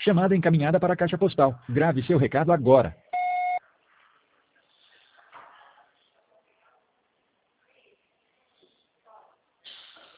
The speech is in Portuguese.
Chamada encaminhada para a caixa postal. Grave seu recado agora.